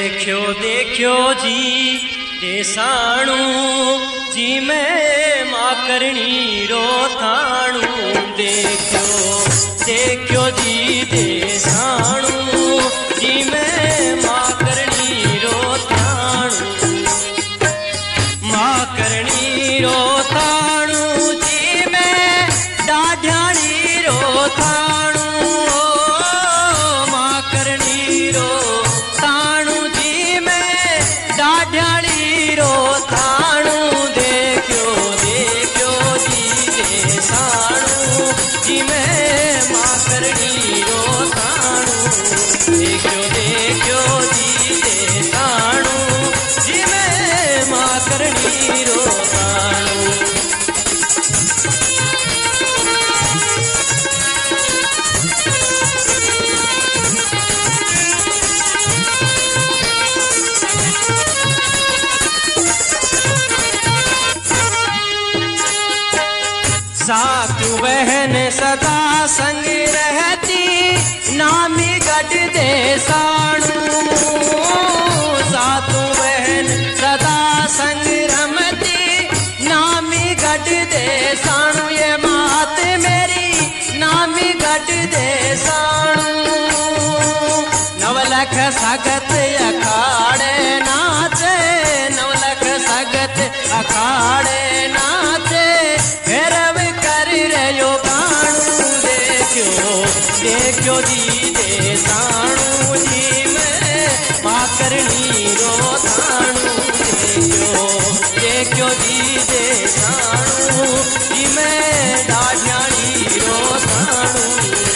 देखो देखो जी देसाणू जी मैं माँ करनी रो थाणू। देखो देखो जी देसाणू जी मैं माँ करनी रो थाणू। माँ करनी रो थाणू जी मैं डाढ़ानी रो थाणू। माँ करनी रो थाणू जी मैं डाढ़ानी रो थाणू। देखो देखो जी देसाणू जी मैं माँ करनी रो थाणू। देखो देखो जी देसाणू जी मैं माँ करनी रो थाणू। सातु बहन सदा संग रहती नामी गढ़ देसाणू। सातु बहन सदा संग रमती नामी गढ़ देसाणू। ये मात मेरी नामी गढ़ देसाणू। नवलख सगत अखाड़े नाचे। नवलख सगत अखाड़े नाचे भैरव कर रयो गाणू। देखो देखो जी देसाणू जी मैं माँ करनी रो थाणू। देखो देखो जी देसाणू जी मैं डाढ़ानी रो थाणू।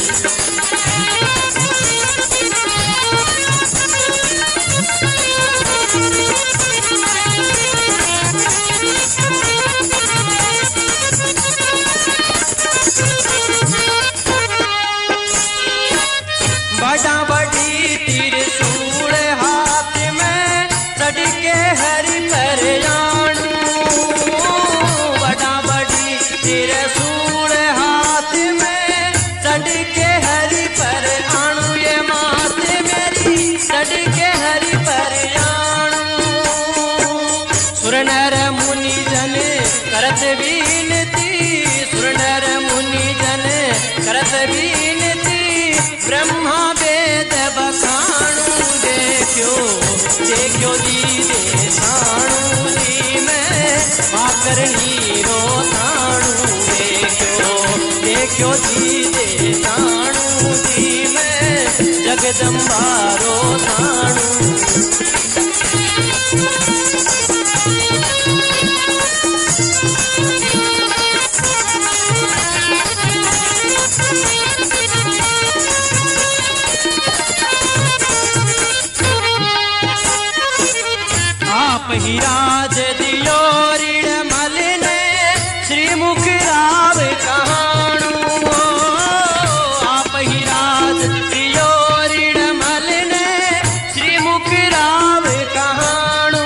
बड़ा बड़ी त्रिशूल हाथ में चढ़के हरि पर जानू। बड़ा बड़ी त्रिशूल हाथ में चढ़के हरि पर आणू। ये मात मेरी चढ़के हरि पर जानू। सुर नर मुनि जन करत बीनती। सुर नर मुनि जन करत बीनती ब्रह्मा वेद बखाणू। देखो देखो जी देसाणू जी मैं माँ करनी रो थाणू। देखो देखो जी देसाणू जी मैं जगदम्बा रो थाणू। आप ही राज दियो ऋण मल ने श्रीमुख राव कहाणू। आप ही राज दियो ऋण मल ने श्रीमुख राव कहाणू।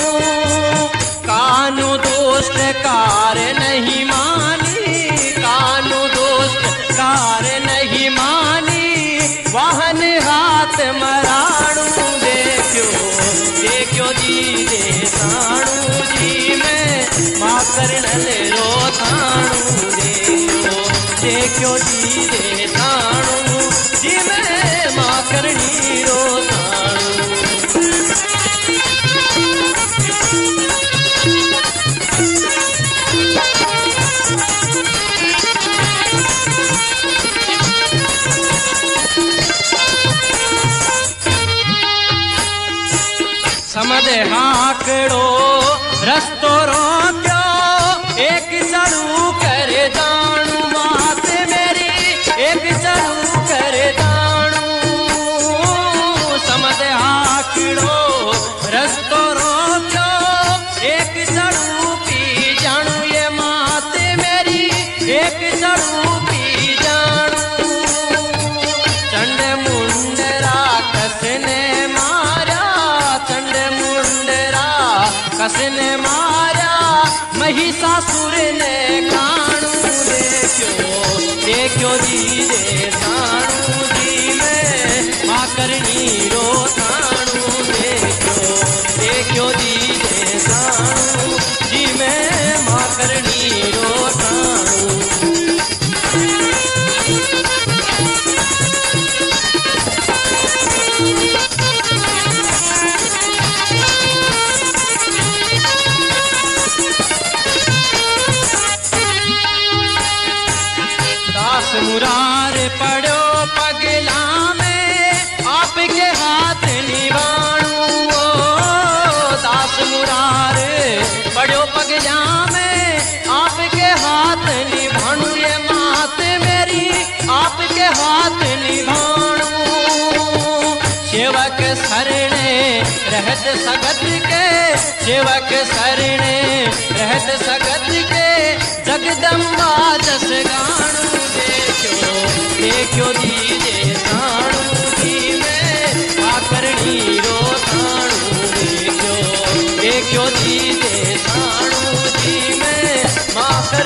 कानू दोस्त कार नहीं मानी। कानू दोस्त कार नहीं मानी वाहन हाथ मराणू। देखो देखो जी देसाणू जी मैं माँ करनल रो थाणू। देखो देखो जी देसाणू जी मैं माँ करनी रो थाणू। समद हाकड़ो रस्तो रोक्यो एक चढ़ू कर दाणू। मात मेरी एक चढ़ू कर दाणू। समद हाकड़ो रस्तो रोक्यो एक चढ़ू पी जानू। ये मात मेरी एक चढ़ू पी जानू। चंड मुंडरा कसने मारा। चंड मुंडरा कसने मारा महिषासुर ने काणू। देखो देखो जी देसाणू जी मैं माँ करनी रो थाणू। सरणे रहत सगत के, सेवक सरणे रहत सगत के, जगदम्बा जस गाणु देखो देखो दीजे साणु दी में आकरणी रो साणु देखो देखो दीजे साणु दी में